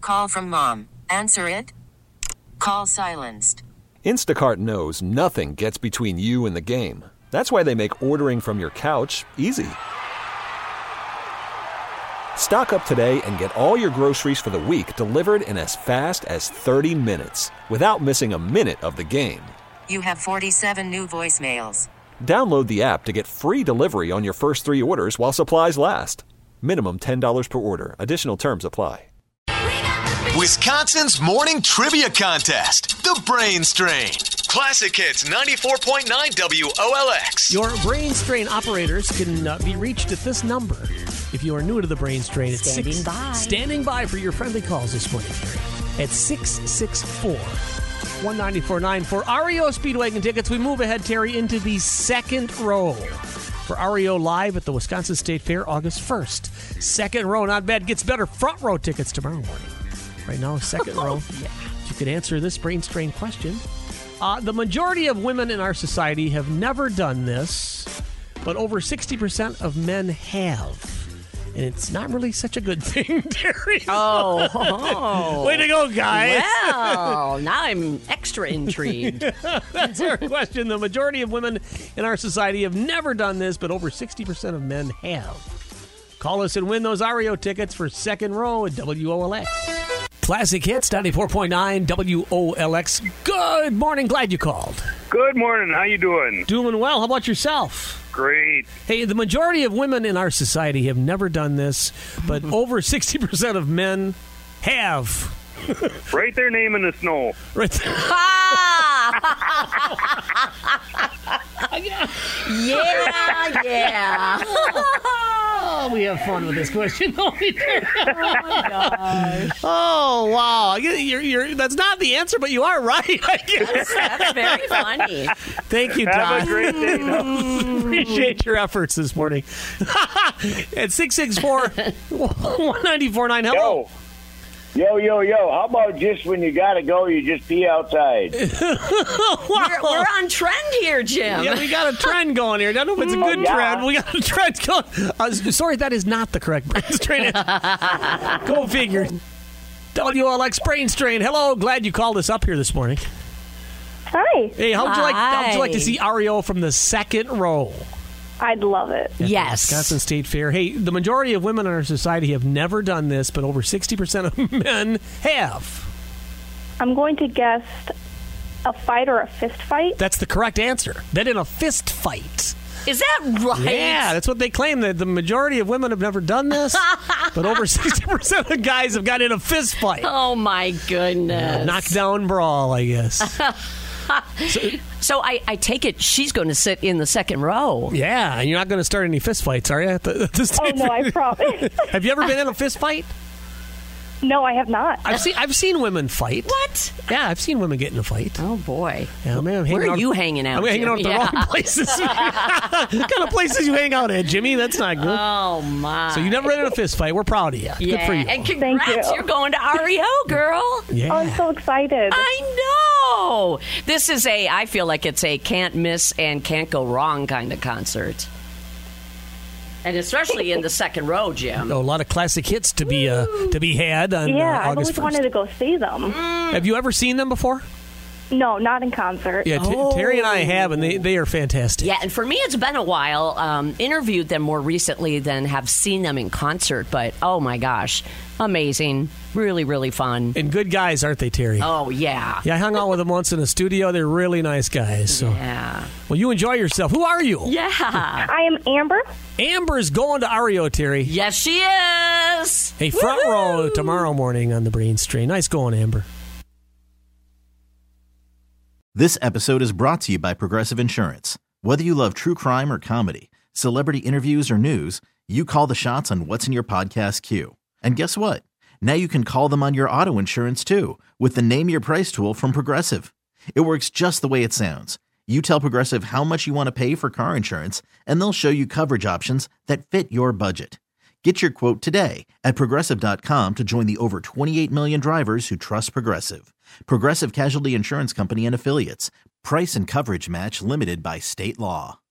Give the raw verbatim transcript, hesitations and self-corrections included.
call from mom. Answer it. Call silenced. Instacart knows nothing gets between you and the game. That's why they make ordering from your couch easy. Stock up today and get all your groceries for the week delivered in as fast as thirty minutes without missing a minute of the game. You have forty-seven new voicemails. Download the app to get free delivery on your first three orders while supplies last. Minimum ten dollars per order. Additional terms apply. Wisconsin's morning trivia contest, The Brain Strain. Classic Hits ninety-four point nine W O L X. Your Brain Strain operators can uh, be reached at this number. If you are new to the Brain Strain, it's standing six, by. Standing by for your friendly calls this morning, Terry. At six six four, one nine four nine. For R E O Speedwagon tickets, we move ahead, Terry, into the second row. For R E O Live at the Wisconsin State Fair, August first. Second row, not bad. Gets better. Front row tickets tomorrow morning. Right now, second row. Yeah. You could answer this Brain Strain question. Uh, the majority of women in our society have never done this, but over sixty percent of men have. And it's not really such a good thing, Terry. Oh. oh. Way to go, guys. Well, now I'm extra intrigued. That's our question. The majority of women in our society have never done this, but over sixty percent of men have. Call us and win those R E O tickets for second row at W O L X. Classic Hits, ninety-four point nine W O L X. Good morning. Glad you called. Good morning. How you doing? Doing well. How about yourself? Great. Hey, the majority of women in our society have never done this, but over sixty percent of men have. Write their name in the snow. Right there. yeah, yeah. Oh, we have fun with this question. Oh, my gosh. Oh, wow. You're, you're, that's not the answer, but you are right, I guess. That's very funny. Thank you, Todd. Have a great day. Appreciate your efforts this morning. At six six four, one nine four nine. Hello. Yo, yo, yo. How about just when you got to go, you just pee outside? we're, we're on trend here, Jim. Yeah, we got a trend going here. I don't know if it's a good Oh, yeah. trend. We got a trend going. Uh, sorry, that is not the correct brain strain. Go figure. W L X Brain Strain. Hello. Glad you called us up here this morning. Hi. Hey, how would you like? How would you like to Hi. see R E O from the second row? I'd love it. Yes. Wisconsin State Fair. Hey, the majority of women in our society have never done this, but over sixty percent of men have. I'm going to guess a fight or a fist fight. That's the correct answer. That in a fist fight. Is that right? Yeah, that's what they claim. That the majority of women have never done this, but over sixty percent of guys have got in a fist fight. Oh, my goodness. Knockdown brawl, I guess. so, So I, I take it she's going to sit in the second row. yeah, and you're not going to start any fist fights, are you? At the, at the Oh, State no, I Fair? promise. Have you ever been in a fist fight? No, I have not. I've seen I've seen women fight. What? Yeah, I've seen women get in a fight. Oh, boy. Yeah, man, I'm hanging Where are out- you hanging out, I'm hanging Jim? out at the Yeah. wrong places. What kind of places you hang out at, Jimmy? That's not good. Oh, my. So you never been in a fist fight. We're proud of you. Yeah. Good for you. And congrats, Thank you. you're going to R E O, girl. yeah. Oh, I'm so excited. I know. This is a, I feel like it's a can't miss and can't go wrong kind of concert. And especially in the second row, Jim. a lot of classic hits to be uh, to be had on yeah, uh, I've August always first. wanted to go see them. Have you ever seen them before? No, not in concert. Yeah, T- Oh. Terry and I have, and they, they are fantastic. Yeah, and for me, it's been a while. Um, interviewed them more recently than have seen them in concert, but oh my gosh, amazing. Really, really fun. And good guys, aren't they, Terry? Oh, yeah. Yeah, I hung out with them once in a studio. They're really nice guys. So, Yeah. well, you enjoy yourself. Who are you? Yeah. I am Amber. Amber's going to R E O, Terry. Yes, she is. Hey, front Woo-hoo. row tomorrow morning on the Brain Strain. Nice going, Amber. This episode is brought to you by Progressive Insurance. Whether you love true crime or comedy, celebrity interviews or news, you call the shots on what's in your podcast queue. And guess what? Now you can call them on your auto insurance too with the Name Your Price tool from Progressive. It works just the way it sounds. You tell Progressive how much you want to pay for car insurance, and they'll show you coverage options that fit your budget. Get your quote today at Progressive dot com to join the over twenty-eight million drivers who trust Progressive. Progressive Casualty Insurance Company and Affiliates. Price and coverage match limited by state law.